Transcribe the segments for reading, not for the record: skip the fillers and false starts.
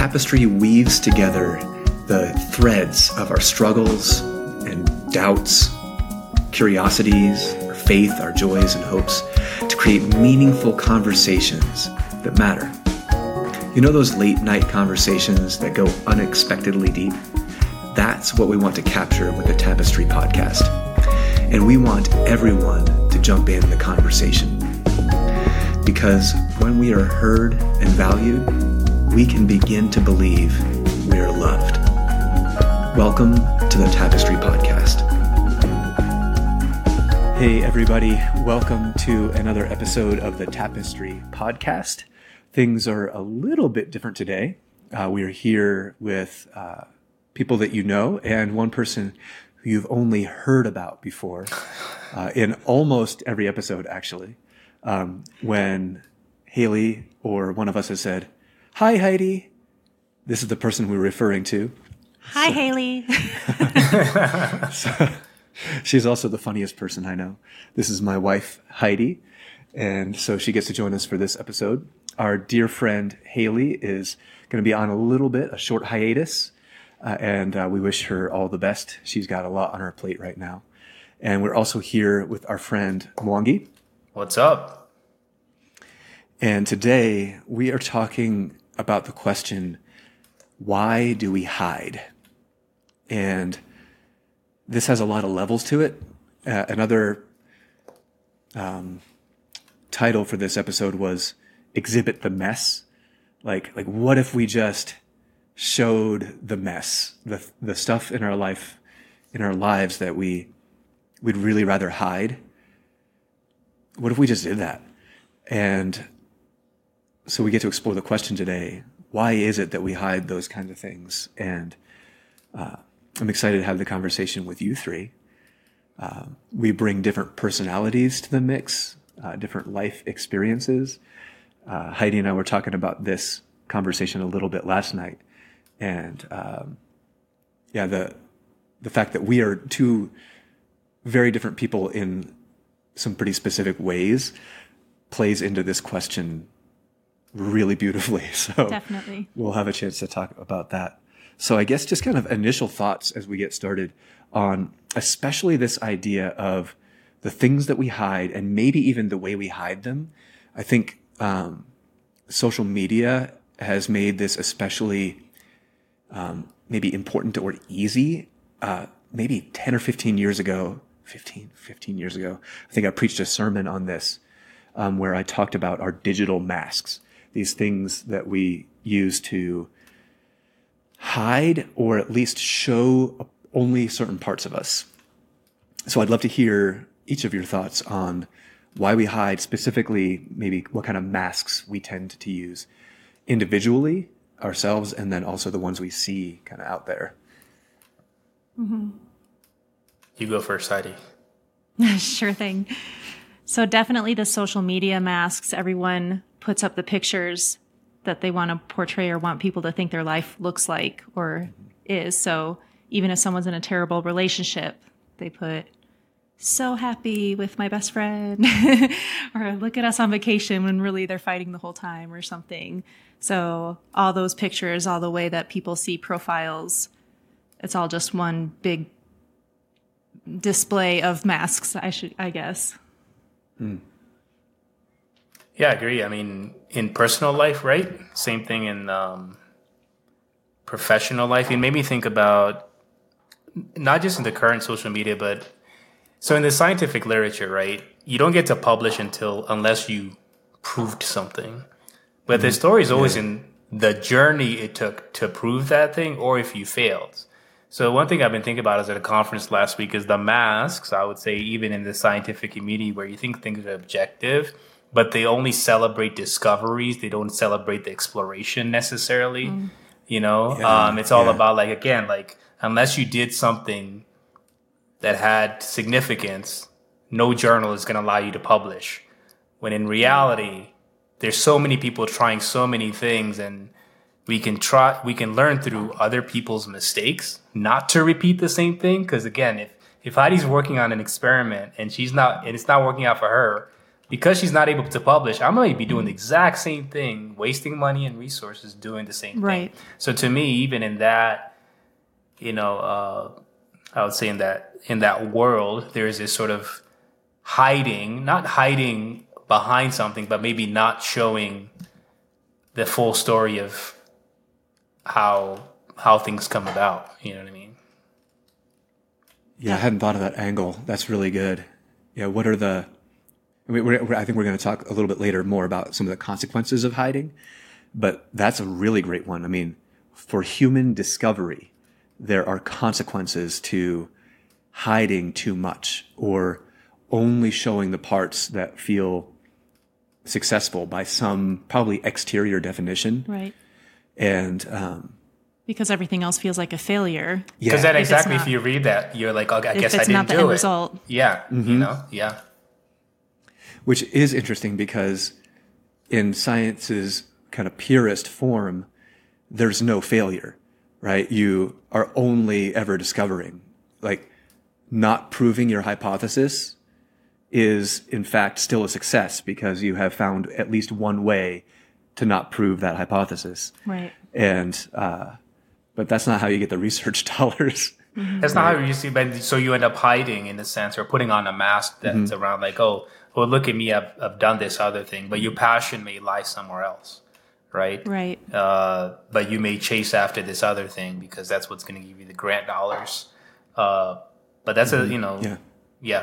tapestry weaves together the threads of our struggles and doubts, curiosities, our faith, our joys and hopes to create meaningful conversations that matter. You know those late night conversations that go unexpectedly deep? That's what we want to capture with the Tapestry podcast. And we want everyone to jump in the conversation. Because when we are heard and valued, we can begin to believe we are loved. Welcome to the Tapestry podcast. Hey everybody, welcome to another episode of the Tapestry podcast. Things are a little bit different today. We are here with people that you know and one person who you've only heard about before in almost every episode, actually. When Haley or one of us has said, "Hi, Heidi," this is the person we're referring to. Hi, Haley. So, she's also the funniest person I know. This is my wife, Heidi, and so she gets to join us for this episode. Our dear friend Haley is going to be on a short hiatus, and we wish her all the best. She's got a lot on her plate right now. And we're also here with our friend Mwangi. What's up? And today we are talking about the question, why do we hide? And this has a lot of levels to it. Another title for this episode was Exhibit the Mess. Like what if we just showed the mess, the stuff in our life, in our lives that we'd really rather hide? What if we just did that? And so we get to explore the question today, why is it that we hide those kinds of things? And I'm excited to have the conversation with you three. We bring different personalities to the mix, different life experiences. Heidi and I were talking about this conversation a little bit last night. And the fact that we are two very different people in some pretty specific ways plays into this question really beautifully. So definitely, we'll have a chance to talk about that. So I guess just kind of initial thoughts as we get started on especially this idea of the things that we hide and maybe even the way we hide them. I think social media has made this especially maybe important or easy. Maybe 10 or 15 years ago, 15 years ago, I think I preached a sermon on this where I talked about our digital masks, these things that we use to hide or at least show only certain parts of us. So I'd love to hear each of your thoughts on why we hide, specifically maybe what kind of masks we tend to use individually, ourselves, and then also the ones we see kind of out there. Mm-hmm. You go first, Heidi. Sure thing. So definitely the social media masks. Everyone puts up the pictures that they want to portray or want people to think their life looks like or is. So even if someone's in a terrible relationship, they put, "So happy with my best friend," or "Look at us on vacation," when really they're fighting the whole time or something. So all those pictures, all the way that people see profiles, it's all just one big display of masks, I guess. Hmm. Yeah, I agree. I mean, in personal life, right? Same thing in professional life. It made me think about not just in the current social media, but so in the scientific literature, right? You don't get to publish unless you proved something. But the story is always in the journey it took to prove that thing, or if you failed. So one thing I've been thinking about is at a conference last week is the masks. I would say even in the scientific community where you think things are objective, but they only celebrate discoveries. They don't celebrate the exploration necessarily. You know, it's all about unless you did something that had significance, no journal is going to allow you to publish. When in reality, there's so many people trying so many things, and we can learn through other people's mistakes, not to repeat the same thing. Because again, if Heidi's working on an experiment and it's not working out for her, because she's not able to publish, I might be doing the exact same thing, wasting money and resources doing the same Right. thing. So to me, even in that, I would say in that world, there's this sort of not hiding behind something, but maybe not showing the full story of how things come about. You know what I mean? Yeah, I hadn't thought of that angle. That's really good. Yeah, what are the... I think we're going to talk a little bit later more about some of the consequences of hiding, but that's a really great one. I mean, for human discovery, there are consequences to hiding too much or only showing the parts that feel successful by some probably exterior definition. Right. And Because everything else feels like a failure. Because that If it's exactly, not- if you read that, you're like, okay, I guess I it's didn't not the do end it. result. Yeah, yeah. which is interesting because in science's kind of purest form, there's no failure, right? You are only ever discovering. Like, not proving your hypothesis is, in fact, still a success because you have found at least one way to not prove that hypothesis. Right. And, but that's not how you get the research dollars. That's not how you see, but so you end up hiding in a sense or putting on a mask that's around like, oh, well, look at me, I've done this other thing, but your passion may lie somewhere else, right? Right. But you may chase after this other thing because that's what's going to give you the grant dollars. But that's yeah.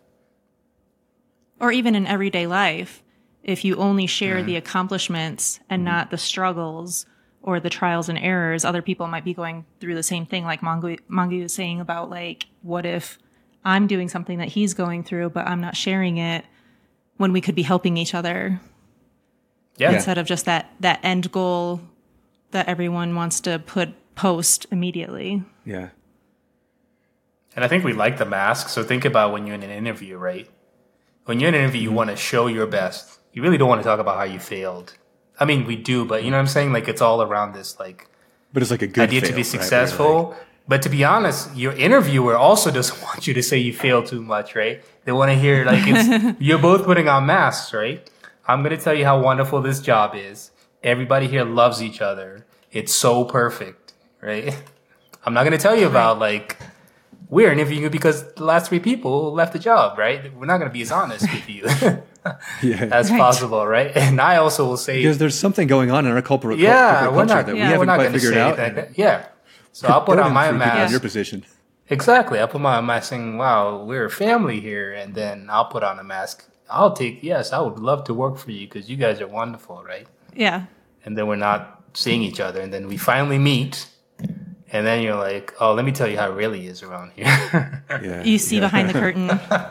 Or even in everyday life, if you only share the accomplishments and not the struggles or the trials and errors, other people might be going through the same thing. Like Mangi was saying about, like, what if I'm doing something that he's going through, but I'm not sharing it when we could be helping each other Yeah. instead of just that end goal that everyone wants to post immediately. Yeah. And I think we like the mask. So think about when you're in an interview, right? When you're in an interview, you want to show your best. You really don't want to talk about how you failed. I mean, we do, but you know what I'm saying? Like, it's all around this, like, But it's like a good idea fail, to be right? successful. But to be honest, your interviewer also doesn't want you to say you failed too much, right? They want to hear, like, it's you're both putting on masks, right? I'm going to tell you how wonderful this job is. Everybody here loves each other. It's so perfect, right? I'm not going to tell you about, like, we're interviewing you because the last 3 people left the job, right? We're not going to be as honest with you Yeah. as possible, right? And I also will say, Because there's something going on in our corporate we're culture not, that we yeah, haven't we're not quite going to figured say out. that. Yeah. So I'll put on my In mask. your position. Exactly. I'll put my mask saying, wow, we're a family here. And then I'll put on a mask. I would love to work for you because you guys are wonderful, right? Yeah. And then we're not seeing each other. And then we finally meet. And then you're like, oh, let me tell you how it really is around here. Yeah. You see behind the curtain.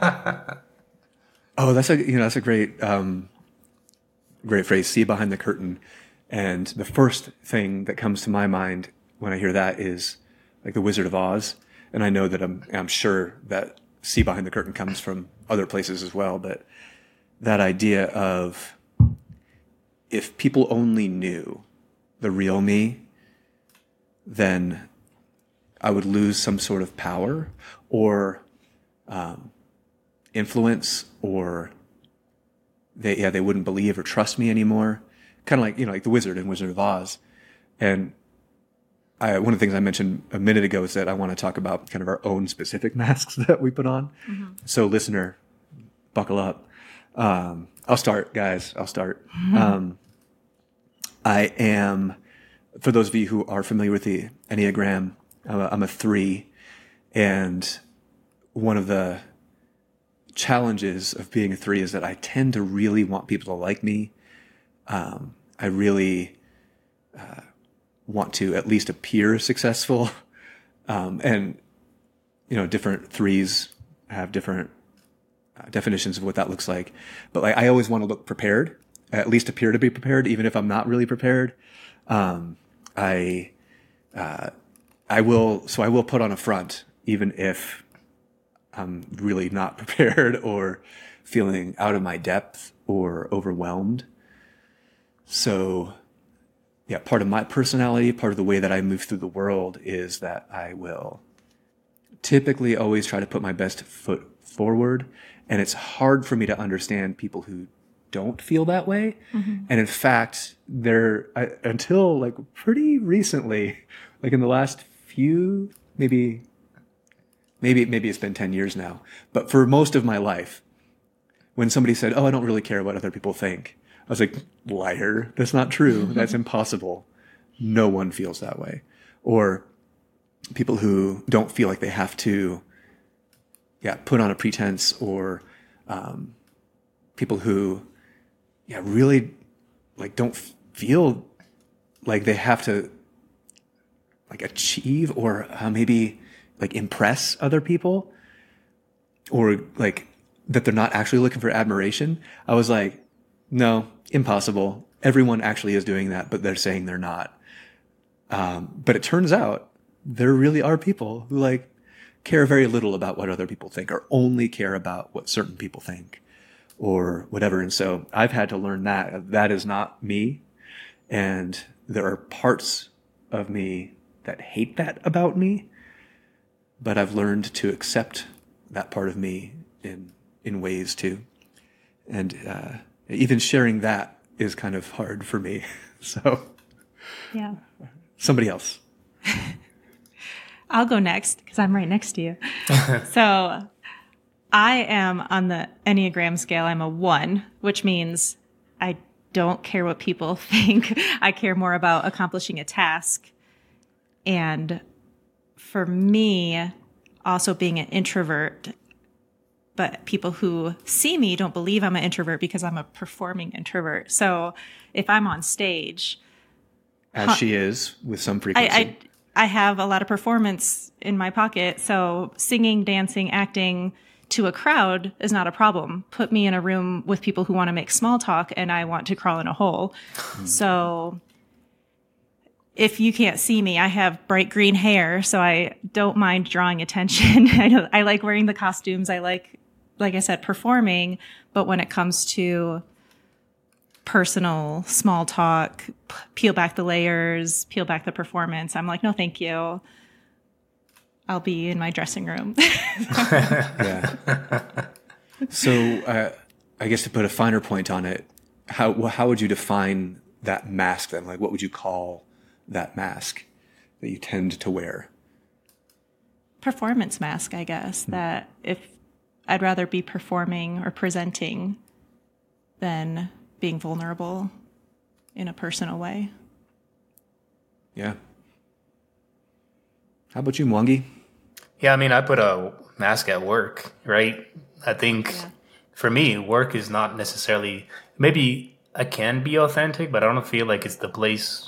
Oh, that's a great great phrase. See behind the curtain, and the first thing that comes to my mind when I hear that is like the Wizard of Oz, and I know that I'm sure that see behind the curtain comes from other places as well, but that idea of if people only knew the real me, then I would lose some sort of power or influence, or they wouldn't believe or trust me anymore. Kind of like, like the wizard in Wizard of Oz. And one of the things I mentioned a minute ago is that I want to talk about kind of our own specific masks that we put on. Mm-hmm. So listener, buckle up. I'll start, guys. I'll start. Mm-hmm. I am, for those of you who are familiar with the Enneagram, I'm a 3. And one of the challenges of being a 3 is that I tend to really want people to like me. I really want to at least appear successful. And, different 3s have different definitions of what that looks like. But like, I always want to look prepared, at least appear to be prepared, even if I'm not really prepared. I will put on a front, even if I'm really not prepared or feeling out of my depth or overwhelmed. So, yeah, part of my personality, part of the way that I move through the world is that I will typically always try to put my best foot forward. And it's hard for me to understand people who don't feel that way. And in fact, until like pretty recently, like in the last few, maybe it's been 10 years now, but for most of my life, when somebody said, "Oh, I don't really care what other people think," I was like, "Liar. That's not true. That's impossible. No one feels that way." Or people who don't feel like they have to, put on a pretense, or people who, really like don't feel like they have to like achieve or maybe like impress other people, or like that they're not actually looking for admiration. I was like, no, impossible. Everyone actually is doing that, but they're saying they're not. But it turns out there really are people who like care very little about what other people think, or only care about what certain people think, or whatever. And so I've had to learn that is not me. And there are parts of me that hate that about me, but I've learned to accept that part of me in ways too. And even sharing that is kind of hard for me. So Yeah. somebody else. I'll go next because I'm right next to you. So I am on the Enneagram scale. I'm a 1, which means I don't care what people think. I care more about accomplishing a task. And for me, also being an introvert, but people who see me don't believe I'm an introvert because I'm a performing introvert. So if I'm on stage, As she is with some frequency. I have a lot of performance in my pocket. So singing, dancing, acting to a crowd is not a problem. Put me in a room with people who want to make small talk and I want to crawl in a hole. So if you can't see me, I have bright green hair, so I don't mind drawing attention. I like wearing the costumes. I like I said, performing. But when it comes to personal small talk, peel back the layers, peel back the performance, I'm like, no, thank you. I'll be in my dressing room. Yeah. So I guess to put a finer point on it, how would you define that mask then? Like, what would you call that mask that you tend to wear? Performance mask, I guess, that if I'd rather be performing or presenting than being vulnerable in a personal way. Yeah. How about you, Mwangi? Yeah, I mean, I put a mask at work, right? I think for me, work is not necessarily, maybe I can be authentic, but I don't feel like it's the place.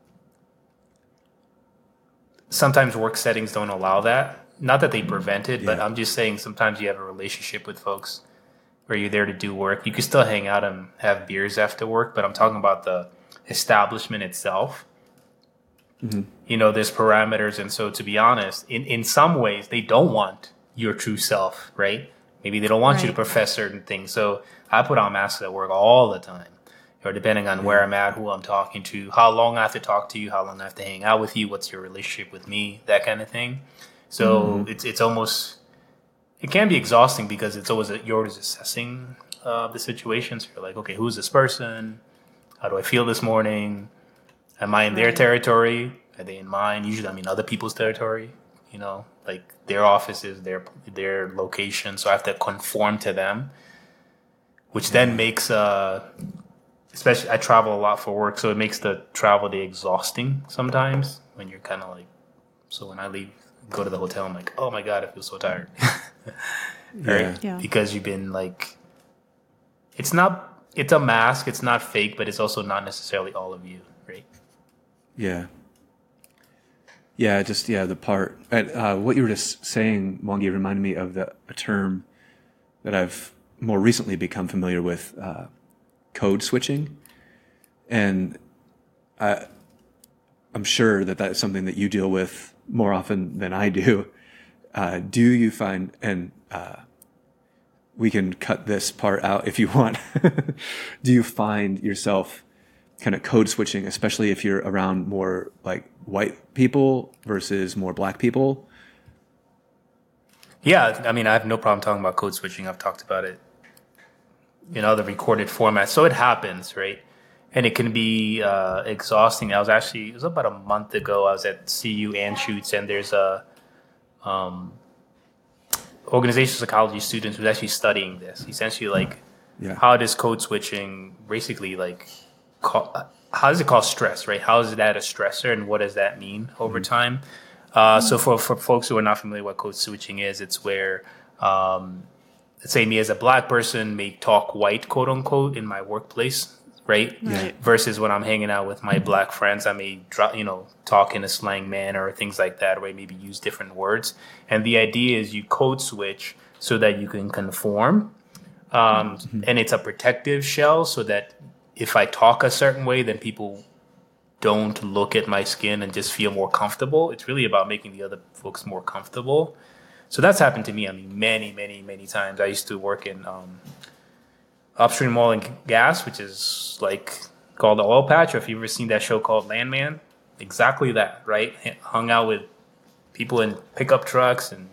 Sometimes work settings don't allow that. Not that they prevent it, but I'm just saying sometimes you have a relationship with folks where you're there to do work. You can still hang out and have beers after work, but I'm talking about the establishment itself. Mm-hmm. You know, there's parameters. And so to be honest, in some ways, they don't want your true self, right? Maybe they don't want you to profess certain things. So I put on masks at work all the time, or depending on where I'm at, who I'm talking to, how long I have to talk to you, how long I have to hang out with you, what's your relationship with me, that kind of thing. So it's almost, it can be exhausting because it's always you're always assessing the situation. So you're like, okay, who's this person? How do I feel this morning? Am I in their territory? Are they in mine? Usually I'm in other people's territory, you know, like their offices, their location. So I have to conform to them, which then makes, especially I travel a lot for work. So it makes the travel day exhausting sometimes when you're kind of like, so when I leave, go to the hotel, I'm like, oh my God, I feel so tired. Right? Yeah. Because you've been like, it's a mask, it's not fake, but it's also not necessarily all of you, right? Yeah. Yeah, the part. What you were just saying, Mwangi, reminded me of a term that I've more recently become familiar with, code switching. And I'm sure that is something that you deal with more often than I do. Do you find, and we can cut this part out if you want, do you find yourself kind of code switching, especially if you're around more like white people versus more black people? Yeah, I mean, I have no problem talking about code switching. I've talked about it in other recorded formats. So it happens, right? And it can be exhausting. It was about a month ago. I was at CU Anschutz, and there's a organizational psychology students who's actually studying this. Essentially, like, Yeah. how does code switching basically like, how does it cause stress, right? How is that a stressor, and what does that mean over time? So for folks who are not familiar with what code switching is, it's where, let's say me as a black person may talk white, quote unquote, in my workplace, right? Right. Versus when I'm hanging out with my black friends, I may talk in a slang manner or things like that, or I maybe use different words. And the idea is you code switch so that you can conform. And it's a protective shell so that if I talk a certain way, then people don't look at my skin and just feel more comfortable. It's really about making the other folks more comfortable. So that's happened to me, I mean, many, many, many times. I used to work in upstream oil and gas, which is like called the oil patch, or if you've ever seen that show called Landman, exactly that, right? Hung out with people in pickup trucks and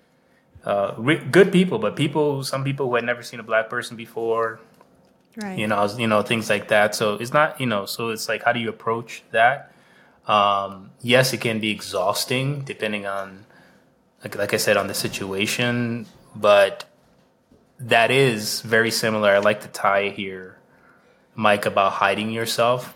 good people, but some people who had never seen a black person before, Right. things like that. So it's not, so it's like, how do you approach that? Yes, it can be exhausting depending on, like I said, on the situation, but that is very similar. I like to tie here, Mike, about hiding yourself.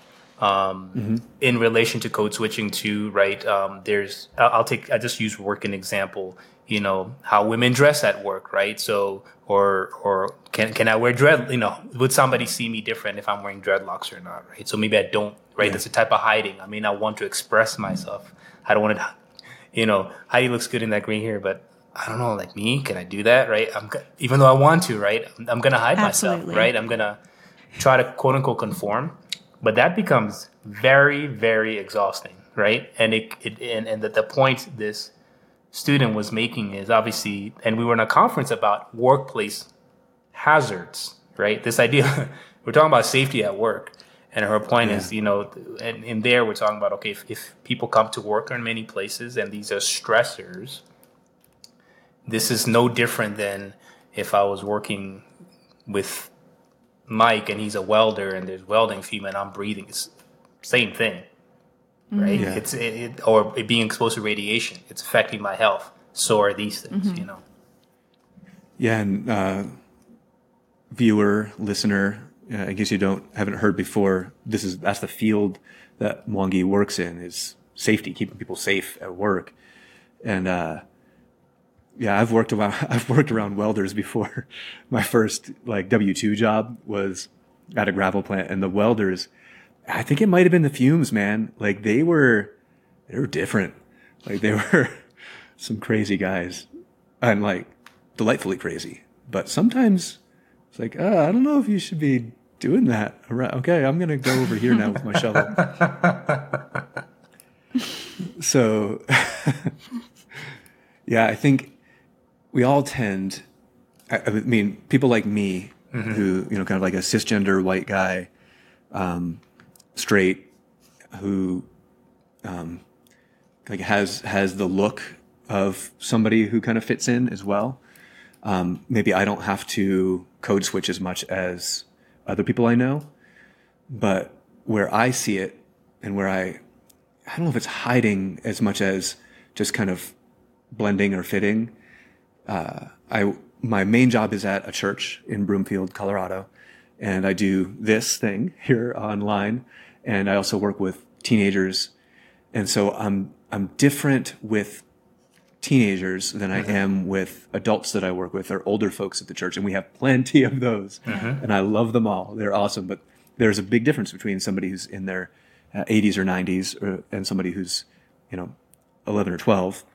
In relation to code switching too, right? I'll just use work an example. How women dress at work, right? So, or can I wear dread? Would somebody see me different if I'm wearing dreadlocks or not, right? So maybe I don't, right? Yeah. That's a type of hiding. I may not want to express myself. I don't want to, Heidi looks good in that green hair, but I don't know, like me, can I do that, right? Even though I want to, right? I'm gonna hide myself, Absolutely. right? I'm gonna try to quote unquote conform. But that becomes very, very exhausting, right? And the point this student was making is obviously, and we were in a conference about workplace hazards, right? This idea, we're talking about safety at work. And her point is, and in there we're talking about, okay, if people come to work in many places and these are stressors, this is no different than if I was working with Mike and he's a welder and there's welding fume and I'm breathing. It's same thing, right? Yeah. It's or being exposed to radiation. It's affecting my health. So are these things, Yeah, and viewer, listener, in case you haven't heard before, that's the field that Mwangi works in, is safety, keeping people safe at work. And yeah, I've worked around welders before. My first W-2 job was at a gravel plant, and the welders, I think it might have been the fumes, man. Like they were different. Like they were some crazy guys, and like delightfully crazy. But sometimes it's like, I don't know if you should be doing that. Okay, I'm gonna go over here now with my shovel. So, yeah, I think we all tend, I mean, people like me, who, kind of like a cisgender white guy, straight, who, like has the look of somebody who kind of fits in as well. Maybe I don't have to code switch as much as other people I know, but where I see it and where I don't know if it's hiding as much as just kind of blending or fitting. My main job is at a church in Broomfield, Colorado, and I do this thing here online, and I also work with teenagers, and so I'm different with teenagers than I am with adults that I work with, or older folks at the church, and we have plenty of those, and I love them all. They're awesome, but there's a big difference between somebody who's in their 80s or 90s and somebody who's 11 or 12.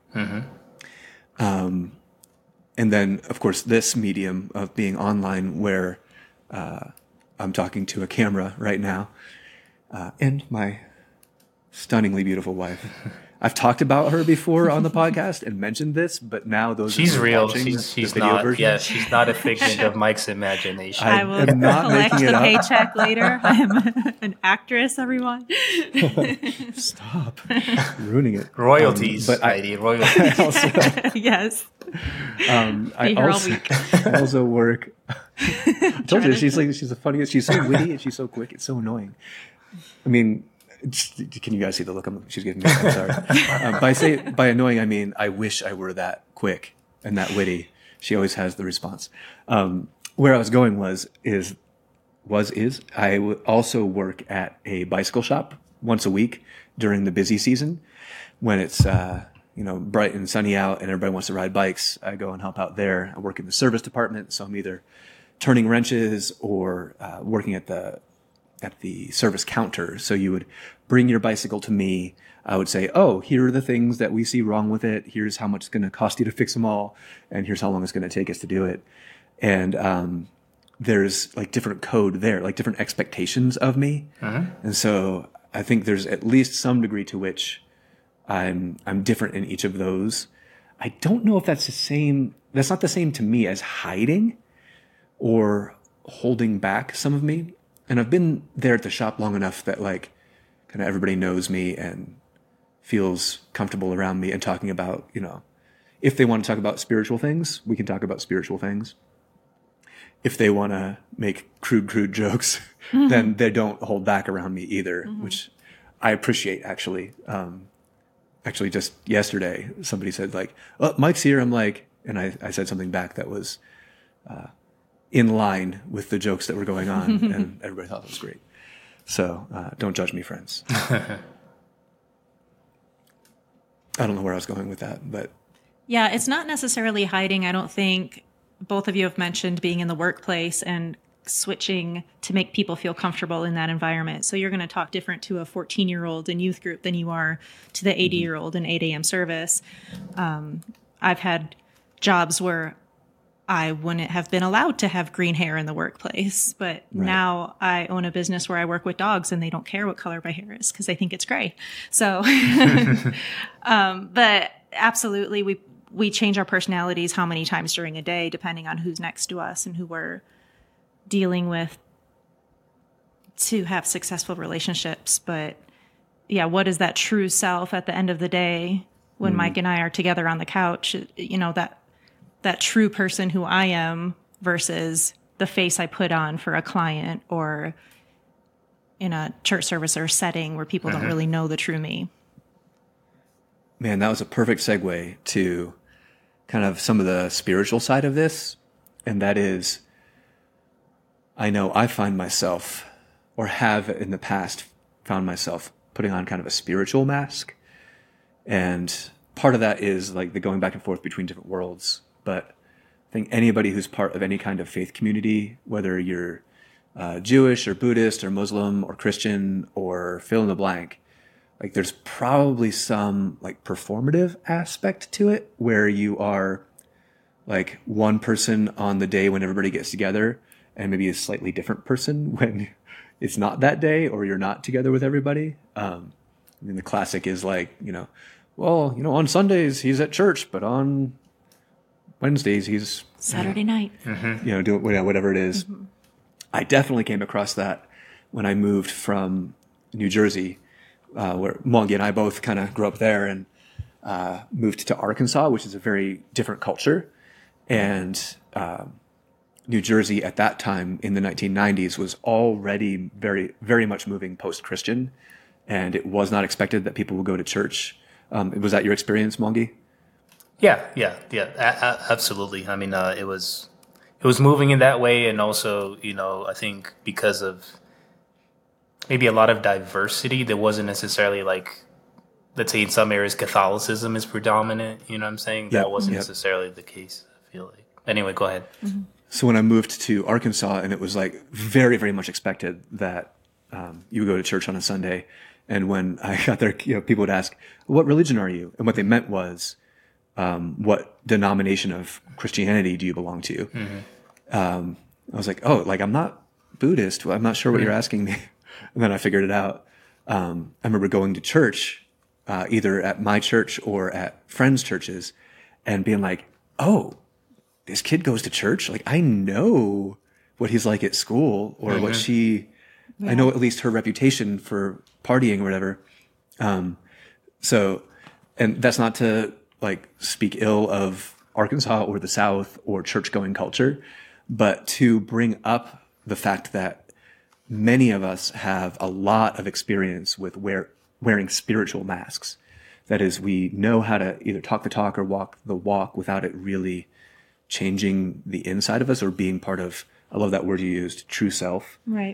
And then, of course, this medium of being online where I'm talking to a camera right now and my stunningly beautiful wife. I've talked about her before on the podcast and mentioned this, but now those she's are real. watching She's the video not. version. Yeah, she's not a figment of Mike's imagination. I will am not collect making it the up. paycheck later. I'm an actress, everyone. Stop ruining it. Royalties, but Heidi, royalties. Yes. I Be here all also, week. I also work. I told you she's the funniest. She's so witty and she's so quick. It's so annoying. I mean, can you guys see the look she's giving me? I'm sorry. By annoying, I mean I wish I were that quick and that witty. She always has the response. Where I was going was I would also work at a bicycle shop once a week during the busy season when it's bright and sunny out and everybody wants to ride bikes. I go and help out there. I work in the service department, so I'm either turning wrenches or working at the service counter. So you would bring your bicycle to me. I would say, oh, here are the things that we see wrong with it. Here's how much it's going to cost you to fix them all. And here's how long it's going to take us to do it. And there's like different code there, like different expectations of me. And so I think there's at least some degree to which I'm different in each of those. I don't know if that's the same. That's not the same to me as hiding or holding back some of me. And I've been there at the shop long enough that like kind of everybody knows me and feels comfortable around me and talking about, if they want to talk about spiritual things, we can talk about spiritual things. If they want to make crude jokes, then they don't hold back around me either, which I appreciate actually. Actually, just yesterday, somebody said like, "Oh, Mike's here." I'm like, and I said something back that was in line with the jokes that were going on, and everybody thought it was great. So don't judge me, friends. I don't know where I was going with that, but Yeah, it's not necessarily hiding. I don't think both of you have mentioned being in the workplace and switching to make people feel comfortable in that environment. So you're going to talk different to a 14-year-old in youth group than you are to the 80-year-old in 8 a.m. service. I've had jobs where I wouldn't have been allowed to have green hair in the workplace, but now I own a business where I work with dogs and they don't care what color my hair is because they think it's gray. So, but absolutely, we change our personalities how many times during a day, depending on who's next to us and who we're dealing with to have successful relationships. But yeah, what is that true self at the end of the day when Mike and I are together on the couch? That true person who I am versus the face I put on for a client or in a church service or setting where people don't really know the true me. Man, that was a perfect segue to kind of some of the spiritual side of this. And that is, I know I find myself, or have in the past found myself, putting on kind of a spiritual mask. And part of that is like the going back and forth between different worlds. But I think anybody who's part of any kind of faith community, whether you're Jewish or Buddhist or Muslim or Christian or fill in the blank, like there's probably some like performative aspect to it where you are like one person on the day when everybody gets together and maybe a slightly different person when it's not that day or you're not together with everybody. I mean, the classic is like, on Sundays he's at church, but on Wednesdays he's Saturday night. Doing whatever it is. I definitely came across that when I moved from New Jersey, where Mongi and I both kind of grew up there, and moved to Arkansas, which is a very different culture. And New Jersey at that time in the 1990s was already very, very much moving post-Christian, and it was not expected that people would go to church. Was that your experience, Mongi? Yeah, absolutely. I mean, it was moving in that way, and also, I think because of maybe a lot of diversity, there wasn't necessarily like, let's say in some areas Catholicism is predominant. You know what I'm saying? That wasn't necessarily the case, I feel like. Anyway, go ahead. So when I moved to Arkansas, and it was like very, very much expected that you would go to church on a Sunday, and when I got there, people would ask, "What religion are you?" And what they meant was, what denomination of Christianity do you belong to? I was like, oh, like I'm not Buddhist. Well, I'm not sure what you're asking me. And then I figured it out. I remember going to church either at my church or at friends' churches, and being like, oh, this kid goes to church. Like, I know what he's like at school, or what I know at least her reputation for partying or whatever. So, and that's not to like speak ill of Arkansas or the South or church going culture, but to bring up the fact that many of us have a lot of experience with wearing spiritual masks. That is, we know how to either talk the talk or walk the walk without it really changing the inside of us or being part of, I love that word you used, true self. Right.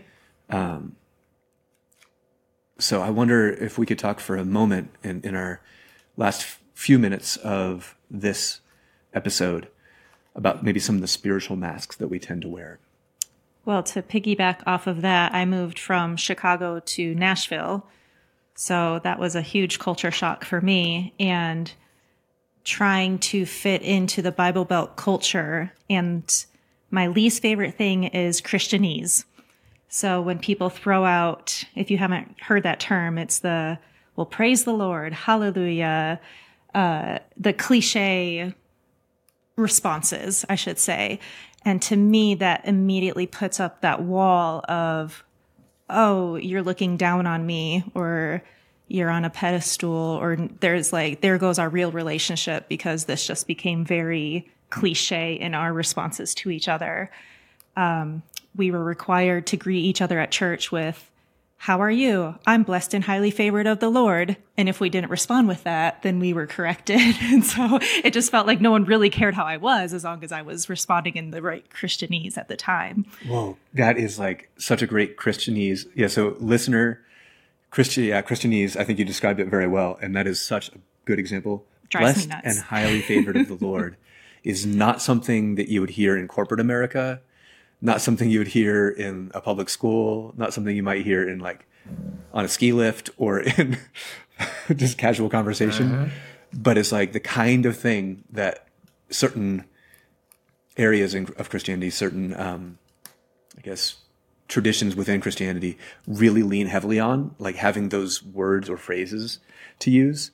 So I wonder if we could talk for a moment in our last few minutes of this episode about maybe some of the spiritual masks that we tend to wear. Well, to piggyback off of that, I moved from Chicago to Nashville. So that was a huge culture shock for me, and trying to fit into the Bible Belt culture. And my least favorite thing is Christianese. So when people throw out, if you haven't heard that term, it's well, praise the Lord, hallelujah, the cliche responses, I should say. And to me, that immediately puts up that wall of, oh, you're looking down on me, or you're on a pedestal, or there's like, there goes our real relationship, because this just became very cliche in our responses to each other. We were required to greet each other at church with, how are you? I'm blessed and highly favored of the Lord. And if we didn't respond with that, then we were corrected. And so it just felt like no one really cared how I was, as long as I was responding in the right Christianese at the time. Whoa, that is like such a great Christianese. Yeah, so listener, Christianese, I think you described it very well. And that is such a good example. Drives me Blessed nuts. and highly favored of the Lord is not something that you would hear in corporate America, not something you would hear in a public school, not something you might hear in like on a ski lift or in just casual conversation. But it's like the kind of thing that certain areas of Christianity, certain, I guess, traditions within Christianity really lean heavily on, like having those words or phrases to use.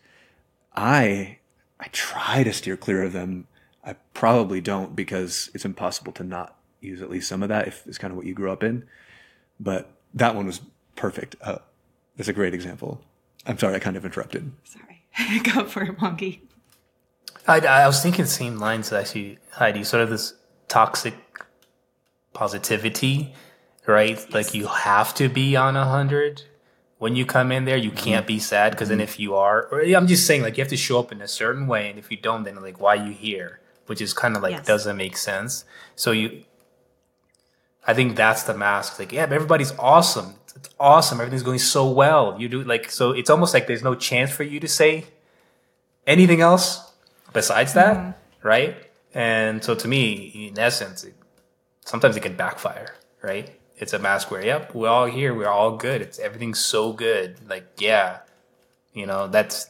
I try to steer clear of them. I probably don't, because it's impossible to not use at least some of that if it's kind of what you grew up in. But that one was perfect. That's a great example. I'm sorry, I kind of interrupted. Sorry. Go for it, Wonky. I was thinking the same lines, actually, Heidi, sort of this toxic positivity, right? Yes. Like you have to be on 100 when you come in there. You can't be sad, because then if you are, or I'm just saying, like, you have to show up in a certain way, and if you don't, then like, why are you here? Which is kind of like, doesn't make sense. So I think that's the mask. Like, yeah, but everybody's awesome. It's awesome. Everything's going so well. You do like, so it's almost like there's no chance for you to say anything else besides that, right? And so to me, in essence, sometimes it can backfire, right? It's a mask where, yep, we're all here. We're all good. Everything's so good. Like, yeah, that's,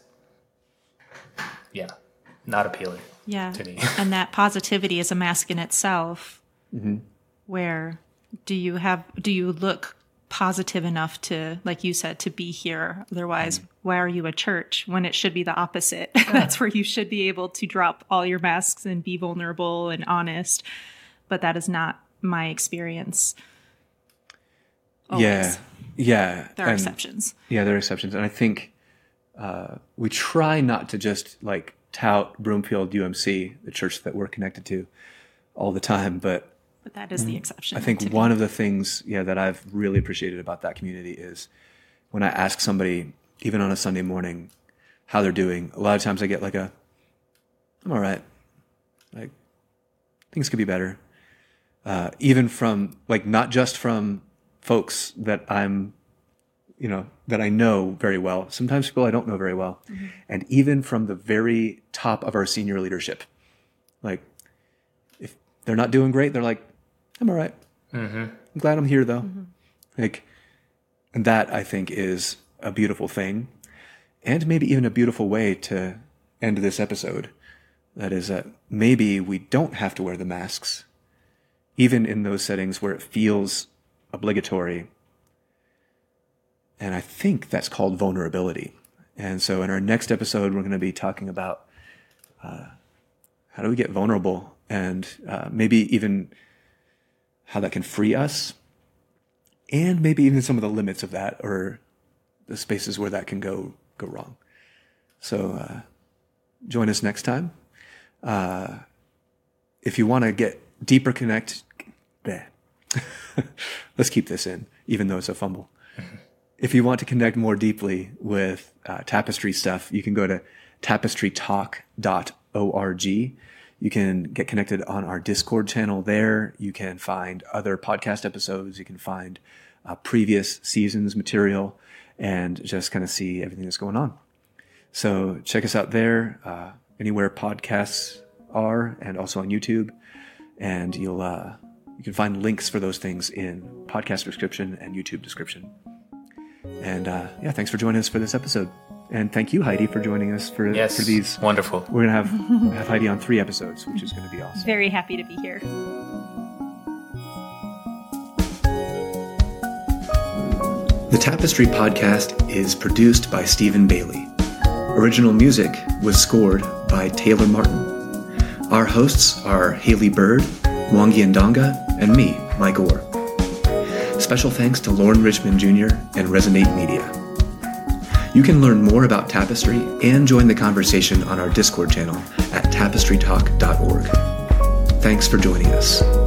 not appealing to me. And that positivity is a mask in itself. Where do you look positive enough to, like you said, to be here? Otherwise, why are you a church when it should be the opposite? That's where you should be able to drop all your masks and be vulnerable and honest. But that is not my experience. Always. Yeah. There are exceptions. Yeah, there are exceptions. And I think we try not to just like tout Broomfield UMC, the church that we're connected to, all the time. But that is the exception. I think one of the things, that I've really appreciated about that community is when I ask somebody, even on a Sunday morning, how they're doing, a lot of times I get like I'm all right. Like, things could be better. Even from, like, not just from folks that that I know very well. Sometimes people I don't know very well. And even from the very top of our senior leadership. Like, if they're not doing great, they're like, I'm all right. I'm glad I'm here, though. Like, and that, I think, is a beautiful thing. And maybe even a beautiful way to end this episode. That is that maybe we don't have to wear the masks, even in those settings where it feels obligatory. And I think that's called vulnerability. And so in our next episode, we're going to be talking about how do we get vulnerable, and maybe even how that can free us, and maybe even some of the limits of that, or the spaces where that can go wrong. So join us next time. If you want to get deeper let's keep this in, even though it's a fumble. If you want to connect more deeply with Tapestry stuff, you can go to tapestrytalk.org. You can get connected on our Discord channel there. You can find other podcast episodes. You can find previous seasons material and just kind of see everything that's going on. So check us out there, anywhere podcasts are, and also on YouTube. And you can find links for those things in podcast description and YouTube description. And thanks for joining us for this episode. And thank you, Heidi, for joining us for these. Wonderful. We're going to have Heidi on 3 episodes, which is going to be awesome. Very happy to be here. The Tapestry podcast is produced by Stephen Bailey. Original music was scored by Taylor Martin. Our hosts are Haley Bird, Wangi Ndonga, and me, Mike Orr. Special thanks to Lauren Richmond Jr. and Resonate Media. You can learn more about Tapestry and join the conversation on our Discord channel at tapestrytalk.org. Thanks for joining us.